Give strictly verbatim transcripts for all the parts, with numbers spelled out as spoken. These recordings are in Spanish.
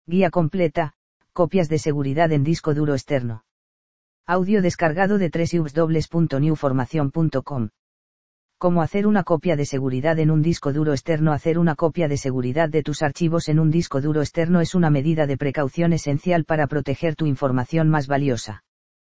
Guía completa, copias de seguridad en disco duro externo. Audio descargado de doble u doble u doble u punto new formación punto com. ¿Cómo hacer una copia de seguridad en un disco duro externo? Hacer una copia de seguridad de tus archivos en un disco duro externo es una medida de precaución esencial para proteger tu información más valiosa.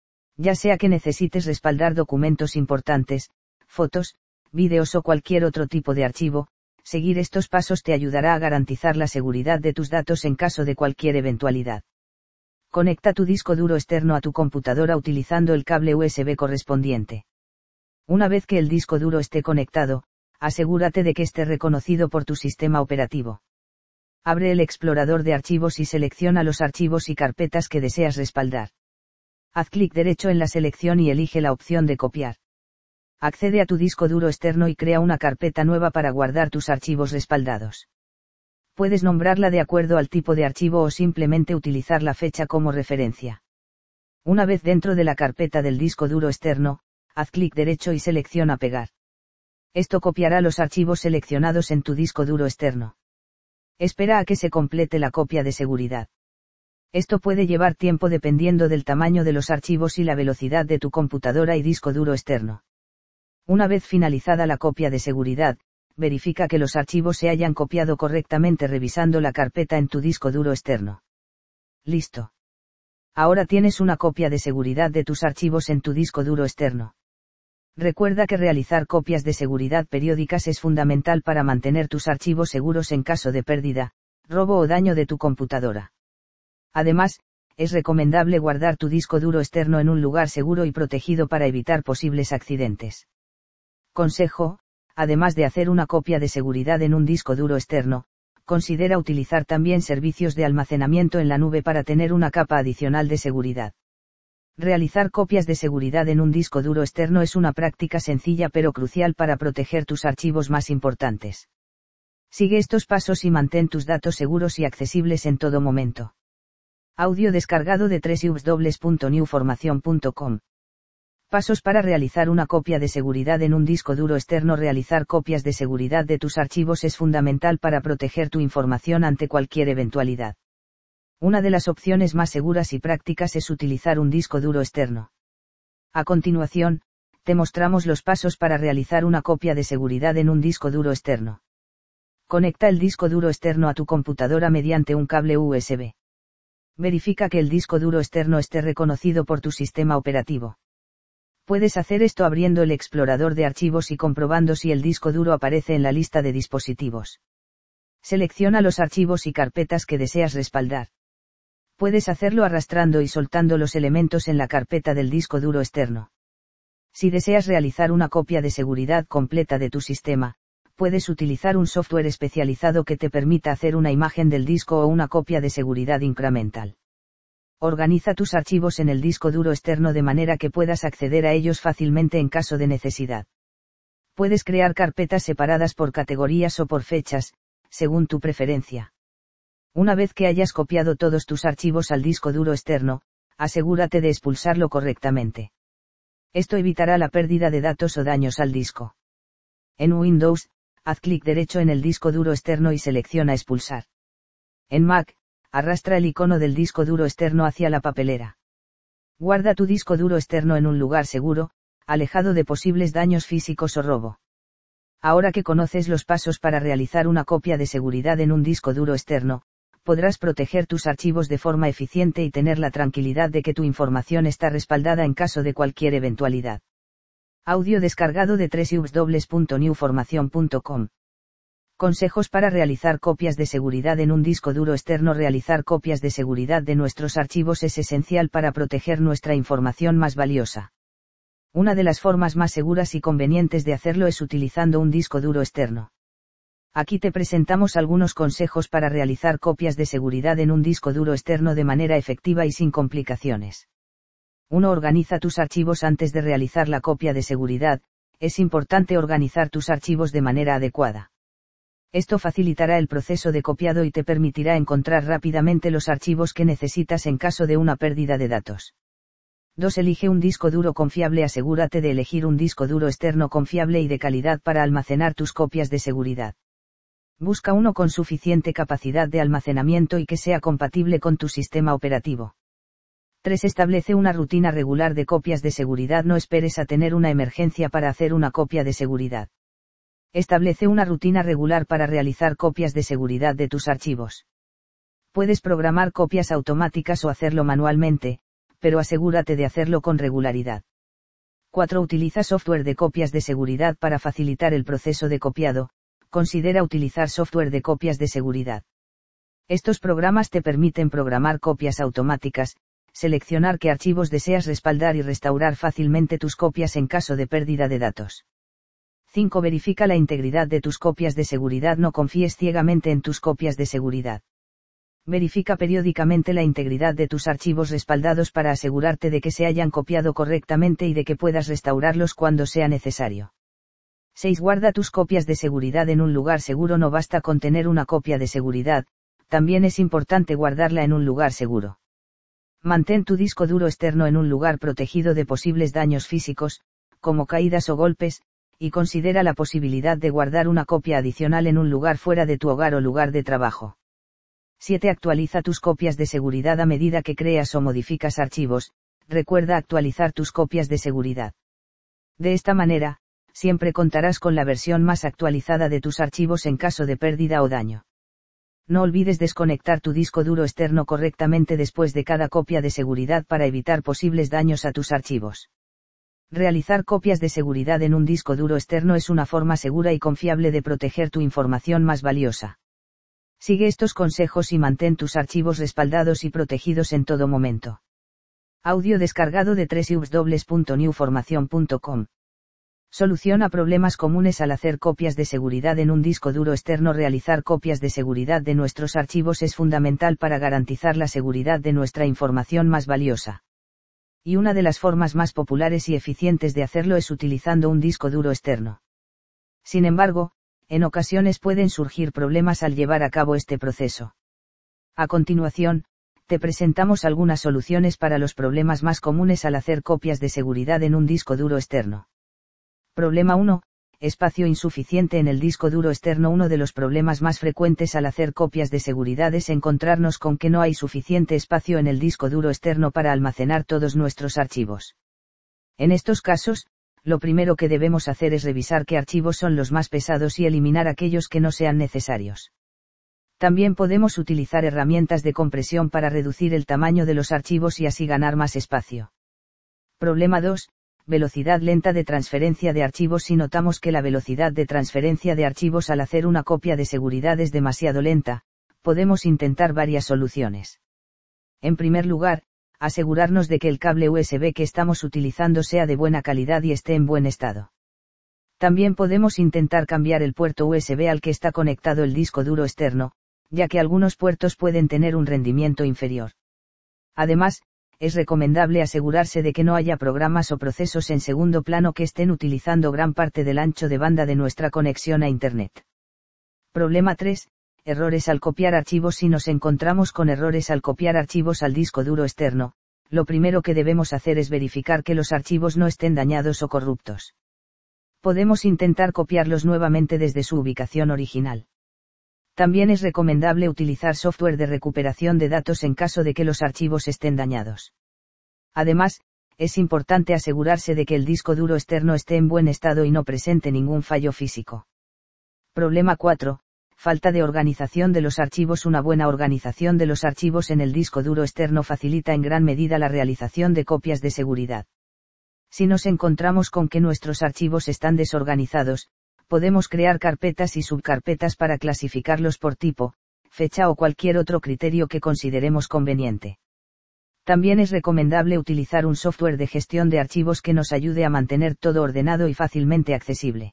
Ya sea que necesites respaldar documentos importantes, fotos, vídeos o cualquier otro tipo de archivo, seguir estos pasos te ayudará a garantizar la seguridad de tus datos en caso de cualquier eventualidad. Conecta tu disco duro externo a tu computadora utilizando el cable U S B correspondiente. Una vez que el disco duro esté conectado, asegúrate de que esté reconocido por tu sistema operativo. Abre el explorador de archivos y selecciona los archivos y carpetas que deseas respaldar. Haz clic derecho en la selección y elige la opción de copiar. Accede a tu disco duro externo y crea una carpeta nueva para guardar tus archivos respaldados. Puedes nombrarla de acuerdo al tipo de archivo o simplemente utilizar la fecha como referencia. Una vez dentro de la carpeta del disco duro externo, haz clic derecho y selecciona pegar. Esto copiará los archivos seleccionados en tu disco duro externo. Espera a que se complete la copia de seguridad. Esto puede llevar tiempo dependiendo del tamaño de los archivos y la velocidad de tu computadora y disco duro externo. Una vez finalizada la copia de seguridad, verifica que los archivos se hayan copiado correctamente revisando la carpeta en tu disco duro externo. Listo. Ahora tienes una copia de seguridad de tus archivos en tu disco duro externo. Recuerda que realizar copias de seguridad periódicas es fundamental para mantener tus archivos seguros en caso de pérdida, robo o daño de tu computadora. Además, es recomendable guardar tu disco duro externo en un lugar seguro y protegido para evitar posibles accidentes. Consejo: además de hacer una copia de seguridad en un disco duro externo, considera utilizar también servicios de almacenamiento en la nube para tener una capa adicional de seguridad. Realizar copias de seguridad en un disco duro externo es una práctica sencilla pero crucial para proteger tus archivos más importantes. Sigue estos pasos y mantén tus datos seguros y accesibles en todo momento. Audio descargado de doble u doble u doble u punto new formación punto com. Pasos para realizar una copia de seguridad en un disco duro externo. Realizar copias de seguridad de tus archivos es fundamental para proteger tu información ante cualquier eventualidad. Una de las opciones más seguras y prácticas es utilizar un disco duro externo. A continuación, te mostramos los pasos para realizar una copia de seguridad en un disco duro externo. Conecta el disco duro externo a tu computadora mediante un cable U S B. Verifica que el disco duro externo esté reconocido por tu sistema operativo. Puedes hacer esto abriendo el explorador de archivos y comprobando si el disco duro aparece en la lista de dispositivos. Selecciona los archivos y carpetas que deseas respaldar. Puedes hacerlo arrastrando y soltando los elementos en la carpeta del disco duro externo. Si deseas realizar una copia de seguridad completa de tu sistema, puedes utilizar un software especializado que te permita hacer una imagen del disco o una copia de seguridad incremental. Organiza tus archivos en el disco duro externo de manera que puedas acceder a ellos fácilmente en caso de necesidad. Puedes crear carpetas separadas por categorías o por fechas, según tu preferencia. Una vez que hayas copiado todos tus archivos al disco duro externo, asegúrate de expulsarlo correctamente. Esto evitará la pérdida de datos o daños al disco. En Windows, haz clic derecho en el disco duro externo y selecciona expulsar. En Mac, arrastra el icono del disco duro externo hacia la papelera. Guarda tu disco duro externo en un lugar seguro, alejado de posibles daños físicos o robo. Ahora que conoces los pasos para realizar una copia de seguridad en un disco duro externo, podrás proteger tus archivos de forma eficiente y tener la tranquilidad de que tu información está respaldada en caso de cualquier eventualidad. Audio descargado de doble u doble u doble u punto new formación punto com. Consejos para realizar copias de seguridad en un disco duro externo. Realizar copias de seguridad de nuestros archivos es esencial para proteger nuestra información más valiosa. Una de las formas más seguras y convenientes de hacerlo es utilizando un disco duro externo. Aquí te presentamos algunos consejos para realizar copias de seguridad en un disco duro externo de manera efectiva y sin complicaciones. uno Organiza tus archivos antes de realizar la copia de seguridad. Es importante organizar tus archivos de manera adecuada. Esto facilitará el proceso de copiado y te permitirá encontrar rápidamente los archivos que necesitas en caso de una pérdida de datos. dos Elige un disco duro confiable. Asegúrate de elegir un disco duro externo confiable y de calidad para almacenar tus copias de seguridad. Busca uno con suficiente capacidad de almacenamiento y que sea compatible con tu sistema operativo. tres. Establece una rutina regular de copias de seguridad. No esperes a tener una emergencia para hacer una copia de seguridad. Establece una rutina regular para realizar copias de seguridad de tus archivos. Puedes programar copias automáticas o hacerlo manualmente, pero asegúrate de hacerlo con regularidad. cuatro. Utiliza software de copias de seguridad para facilitar el proceso de copiado. Considera utilizar software de copias de seguridad. Estos programas te permiten programar copias automáticas, seleccionar qué archivos deseas respaldar y restaurar fácilmente tus copias en caso de pérdida de datos. cinco. Verifica la integridad de tus copias de seguridad. No confíes ciegamente en tus copias de seguridad. Verifica periódicamente la integridad de tus archivos respaldados para asegurarte de que se hayan copiado correctamente y de que puedas restaurarlos cuando sea necesario. seis. Guarda tus copias de seguridad en un lugar seguro. No basta con tener una copia de seguridad, también es importante guardarla en un lugar seguro. Mantén tu disco duro externo en un lugar protegido de posibles daños físicos, como caídas o golpes, y considera la posibilidad de guardar una copia adicional en un lugar fuera de tu hogar o lugar de trabajo. siete. Actualiza tus copias de seguridad a medida que creas o modificas archivos. Recuerda actualizar tus copias de seguridad. De esta manera, siempre contarás con la versión más actualizada de tus archivos en caso de pérdida o daño. No olvides desconectar tu disco duro externo correctamente después de cada copia de seguridad para evitar posibles daños a tus archivos. Realizar copias de seguridad en un disco duro externo es una forma segura y confiable de proteger tu información más valiosa. Sigue estos consejos y mantén tus archivos respaldados y protegidos en todo momento. Audio descargado de doble u doble u doble u punto new formación punto com. Soluciona problemas comunes al hacer copias de seguridad en un disco duro externo. Realizar copias de seguridad de nuestros archivos es fundamental para garantizar la seguridad de nuestra información más valiosa. Y una de las formas más populares y eficientes de hacerlo es utilizando un disco duro externo. Sin embargo, en ocasiones pueden surgir problemas al llevar a cabo este proceso. A continuación, te presentamos algunas soluciones para los problemas más comunes al hacer copias de seguridad en un disco duro externo. Problema uno. Espacio insuficiente en el disco duro externo. Uno de los problemas más frecuentes al hacer copias de seguridad es encontrarnos con que no hay suficiente espacio en el disco duro externo para almacenar todos nuestros archivos. En estos casos, lo primero que debemos hacer es revisar qué archivos son los más pesados y eliminar aquellos que no sean necesarios. También podemos utilizar herramientas de compresión para reducir el tamaño de los archivos y así ganar más espacio. Problema dos. Velocidad lenta de transferencia de archivos. Si notamos que la velocidad de transferencia de archivos al hacer una copia de seguridad es demasiado lenta, podemos intentar varias soluciones. En primer lugar, asegurarnos de que el cable U S B que estamos utilizando sea de buena calidad y esté en buen estado. También podemos intentar cambiar el puerto U S B al que está conectado el disco duro externo, ya que algunos puertos pueden tener un rendimiento inferior. Además, es recomendable asegurarse de que no haya programas o procesos en segundo plano que estén utilizando gran parte del ancho de banda de nuestra conexión a Internet. Problema tres. Errores al copiar archivos. Si nos encontramos con errores al copiar archivos al disco duro externo, lo primero que debemos hacer es verificar que los archivos no estén dañados o corruptos. Podemos intentar copiarlos nuevamente desde su ubicación original. También es recomendable utilizar software de recuperación de datos en caso de que los archivos estén dañados. Además, es importante asegurarse de que el disco duro externo esté en buen estado y no presente ningún fallo físico. Problema cuatro. Falta de organización de los archivos. Una buena organización de los archivos en el disco duro externo facilita en gran medida la realización de copias de seguridad. Si nos encontramos con que nuestros archivos están desorganizados, podemos crear carpetas y subcarpetas para clasificarlos por tipo, fecha o cualquier otro criterio que consideremos conveniente. También es recomendable utilizar un software de gestión de archivos que nos ayude a mantener todo ordenado y fácilmente accesible.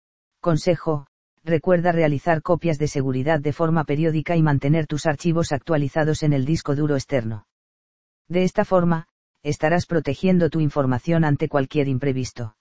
Consejo: recuerda realizar copias de seguridad de forma periódica y mantener tus archivos actualizados en el disco duro externo. De esta forma, estarás protegiendo tu información ante cualquier imprevisto.